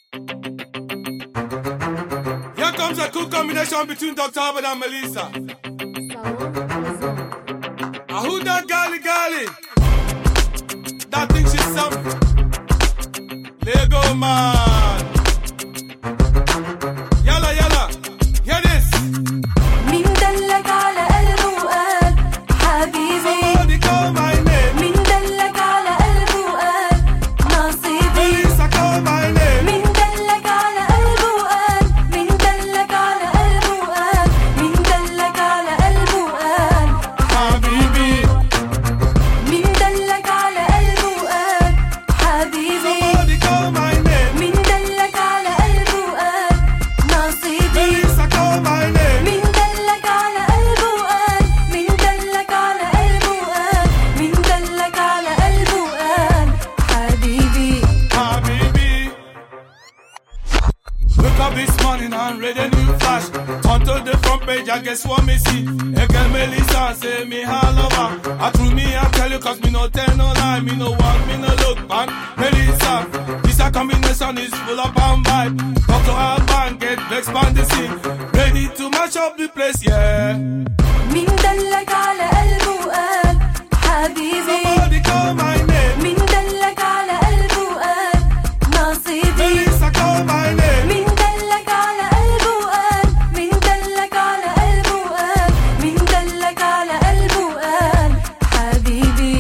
Here comes a cool combination between Dr. Albert and Melissa. Who that gali? That thinks she's something. Lego man. Yalla, hear this. مين دلك على قلبه وقال حبيبي؟ Somebody call my name. مين دلك على قلبه وقال نصيبي؟ Melissa, call my name. مين دلك على قلبه وقال؟ مين دلك على قلبه وقال؟ مين دلك على قلبه وقال حبيبي. مين دلك على قلبه وقال حبيبي؟ Somebody call my name. مين دلك على قلبه وقال نصيبي؟ Melissa, call my name. مين دلك على قلبه وقال؟ مين دلك على قلبه وقال؟ مين دلك على قلبه وقال حبيبي؟ Habibi. Wake up this morning and read a new flash. Turn to the front page, I guess what me see. A girl Melissa say me all over. I threw me, I tell you, cause me no tell no lie. Me no walk, me no look back. Melissa, this a combination is full of bomb vibe. Dr. Alban get vexed on the scene. Ready to mash up the place, yeah. مين دلك على قلبه وقال حبيبي؟ Somebody call my name. مين دلك على قلبه وقال نصيبي؟ Melissa, call my name. مين دلك على قلبه وقال؟ مين دلك على قلبه وقال؟ مين دلك على قلبه وقال حبيبي؟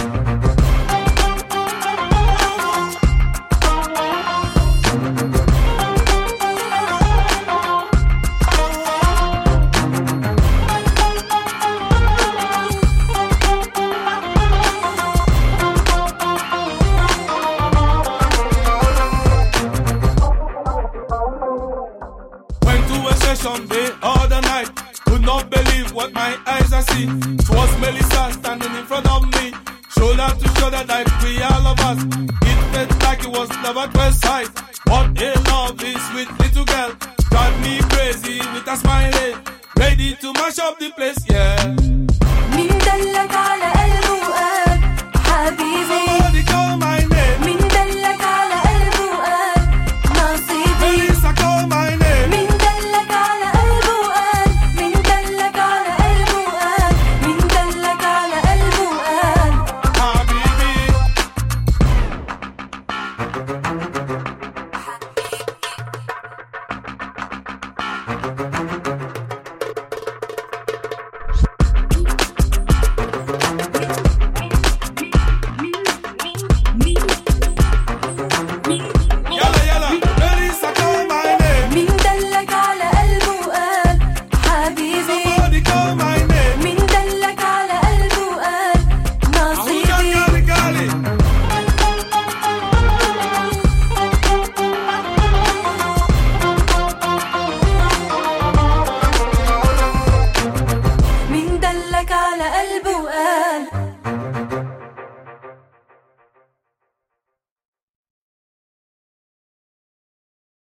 Went to a session the other night. Could not believe what my eyes are seeing. It was Melissa standing in front of me, shoulder to shoulder like we all of us. It felt like it was love at first sight. What a lovely sweet little girl, drive me crazy with a smile, ready to mash up the place, yeah. مين دلك على قلبه وقال حبيبي؟ Somebody call my name. مين دلك على قلبه وقال نصيبي؟ Melissa, call my name. مين دلك على قلبه وقال؟ مين دلك على قلبه وقال؟ مين دلك على قلبه وقال Habibi. Yalla, Melissa, call my name. مين دلك على قلبه وقال حبيبي؟ Somebody call my name. مين دلك على قلبه وقال Who that نصيبي؟ gali? مين دلك على قلبه وقال